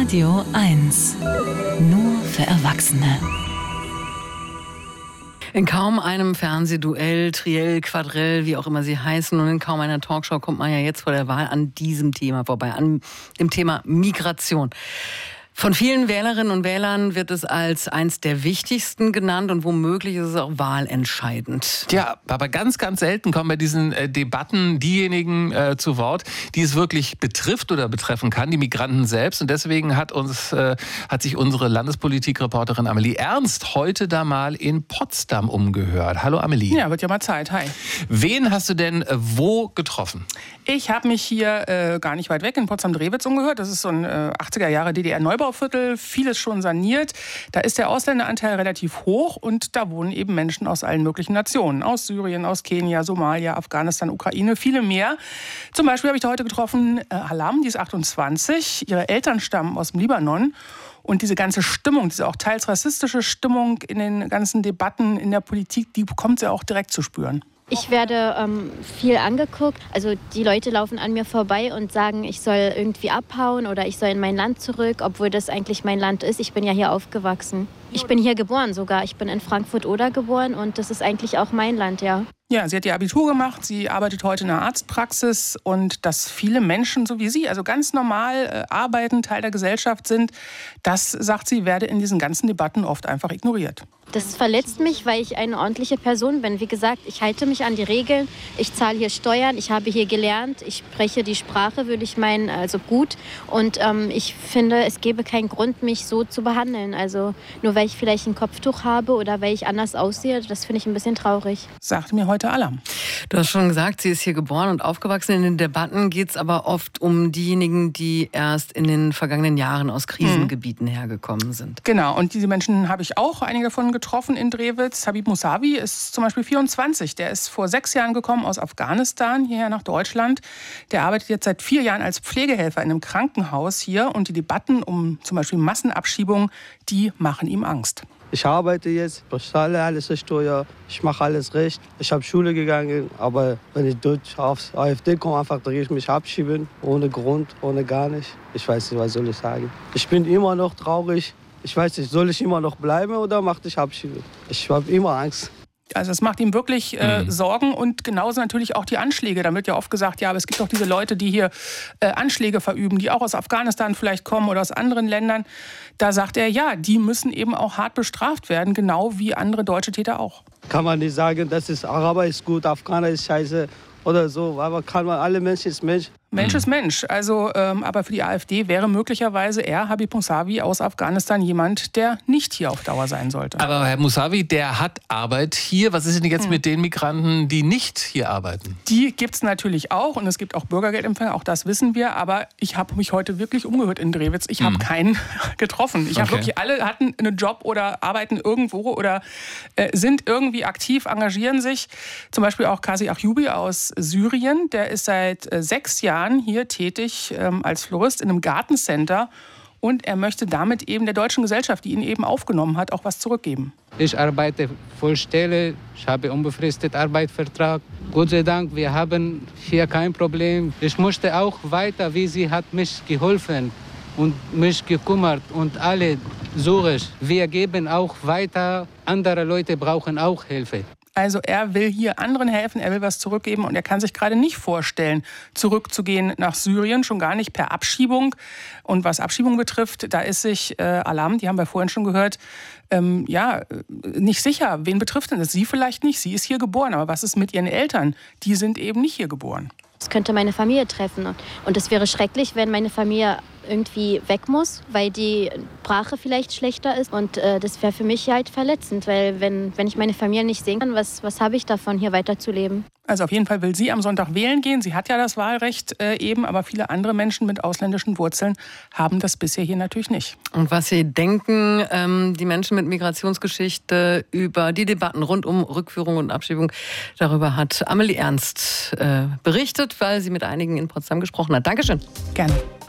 Radio 1. Nur für Erwachsene. In kaum einem Fernsehduell, Triell, Quadrell, wie auch immer sie heißen, und in kaum einer Talkshow kommt man ja jetzt vor der Wahl an diesem Thema vorbei, an dem Thema Migration. Von vielen Wählerinnen und Wählern wird es als eins der wichtigsten genannt und womöglich ist es auch wahlentscheidend. Ja, aber ganz, ganz selten kommen bei diesen Debatten diejenigen zu Wort, die es wirklich betrifft oder betreffen kann, die Migranten selbst. Und deswegen hat sich unsere Landespolitikreporterin Amelie Ernst heute da mal in Potsdam umgehört. Hallo Amelie. Ja, wird ja mal Zeit. Hi. Wen hast du denn wo getroffen? Ich habe mich hier gar nicht weit weg in Potsdam-Drewitz umgehört. Das ist so ein 80er Jahre DDR-Neubauviertel, vieles schon saniert. Da ist der Ausländeranteil relativ hoch und da wohnen eben Menschen aus allen möglichen Nationen. Aus Syrien, aus Kenia, Somalia, Afghanistan, Ukraine, viele mehr. Zum Beispiel habe ich da heute getroffen Alam, die ist 28. Ihre Eltern stammen aus dem Libanon. Und diese ganze Stimmung, diese auch teils rassistische Stimmung in den ganzen Debatten in der Politik, die bekommt sie auch direkt zu spüren. Ich werde viel angeguckt. Also die Leute laufen an mir vorbei und sagen, ich soll irgendwie abhauen oder ich soll in mein Land zurück, obwohl das eigentlich mein Land ist. Ich bin ja hier aufgewachsen. Ich bin hier geboren sogar. Ich bin in Frankfurt-Oder geboren und das ist eigentlich auch mein Land, ja. Ja, sie hat ihr Abitur gemacht, sie arbeitet heute in einer Arztpraxis und dass viele Menschen, so wie sie, also ganz normal arbeiten, Teil der Gesellschaft sind, das, sagt sie, werde in diesen ganzen Debatten oft einfach ignoriert. Das verletzt mich, weil ich eine ordentliche Person bin. Wie gesagt, ich halte mich an die Regeln, ich zahle hier Steuern, ich habe hier gelernt, ich spreche die Sprache, würde ich meinen, also gut. Und ich finde, es gäbe keinen Grund, mich so zu behandeln. Also nur weil ich vielleicht ein Kopftuch habe oder weil ich anders aussehe, das finde ich ein bisschen traurig. Sagt mir heute Alam. Du hast schon gesagt, sie ist hier geboren und aufgewachsen. In den Debatten geht es aber oft um diejenigen, die erst in den vergangenen Jahren aus Krisengebieten hergekommen sind. Genau, und diese Menschen habe ich auch, einige davon getroffen in Drewitz. Habib Mousavi ist zum Beispiel 24. Der ist vor 6 Jahren gekommen aus Afghanistan hierher nach Deutschland. Der arbeitet jetzt seit 4 Jahren als Pflegehelfer in einem Krankenhaus hier. Und die Debatten um zum Beispiel Massenabschiebung, die machen ihm Angst. Ich arbeite jetzt, ich zahle alles Steuer, ich mache alles recht. Ich habe Schule gegangen, aber wenn ich dort aufs AfD komme, einfach drehe ich mich abschieben, ohne Grund, ohne gar nicht. Ich weiß nicht, was soll ich sagen. Ich bin immer noch traurig. Ich weiß nicht, soll ich immer noch bleiben oder mache ich abschieben? Ich habe immer Angst. Also es macht ihm wirklich Sorgen und genauso natürlich auch die Anschläge. Da wird ja oft gesagt, ja, aber es gibt doch diese Leute, die hier Anschläge verüben, die auch aus Afghanistan vielleicht kommen oder aus anderen Ländern. Da sagt er, ja, die müssen eben auch hart bestraft werden, genau wie andere deutsche Täter auch. Kann man nicht sagen, das ist Araber ist gut, Afghaner ist scheiße oder so, aber kann man, alle Menschen ist Mensch. Mensch ist Mensch. Also, aber für die AfD wäre möglicherweise Habib Mousavi aus Afghanistan jemand, der nicht hier auf Dauer sein sollte. Aber Herr Mousavi, der hat Arbeit hier. Was ist denn jetzt mit den Migranten, die nicht hier arbeiten? Die gibt es natürlich auch und es gibt auch Bürgergeldempfänger, auch das wissen wir. Aber ich habe mich heute wirklich umgehört in Drewitz. Ich habe keinen getroffen. Ich habe wirklich, alle hatten einen Job oder arbeiten irgendwo oder sind irgendwie aktiv, engagieren sich. Zum Beispiel auch Kazi Ayubi aus Syrien. Der ist seit 6 Jahren hier tätig als Florist in einem Gartencenter und er möchte damit eben der deutschen Gesellschaft, die ihn eben aufgenommen hat, auch was zurückgeben. Ich arbeite Vollstelle, ich habe unbefristeten Arbeitsvertrag. Gott sei Dank, wir haben hier kein Problem. Ich möchte auch weiter, wie sie hat mich geholfen und mich gekümmert und alle suche ich. Wir geben auch weiter, andere Leute brauchen auch Hilfe. Also er will hier anderen helfen, er will was zurückgeben und er kann sich gerade nicht vorstellen, zurückzugehen nach Syrien, schon gar nicht per Abschiebung. Und was Abschiebung betrifft, da ist sich Alam, die haben wir vorhin schon gehört, nicht sicher. Wen betrifft denn das? Sie vielleicht nicht, sie ist hier geboren, aber was ist mit ihren Eltern? Die sind eben nicht hier geboren. Es könnte meine Familie treffen und es wäre schrecklich, wenn meine Familie irgendwie weg muss, weil die Sprache vielleicht schlechter ist und das wäre für mich halt verletzend, weil wenn ich meine Familie nicht sehen kann, was habe ich davon, hier weiterzuleben? Also auf jeden Fall will sie am Sonntag wählen gehen. Sie hat ja das Wahlrecht eben, aber viele andere Menschen mit ausländischen Wurzeln haben das bisher hier natürlich nicht. Und was Sie denken, die Menschen mit Migrationsgeschichte über die Debatten rund um Rückführung und Abschiebung, darüber hat Amelie Ernst berichtet, weil sie mit einigen in Potsdam gesprochen hat. Dankeschön. Gerne.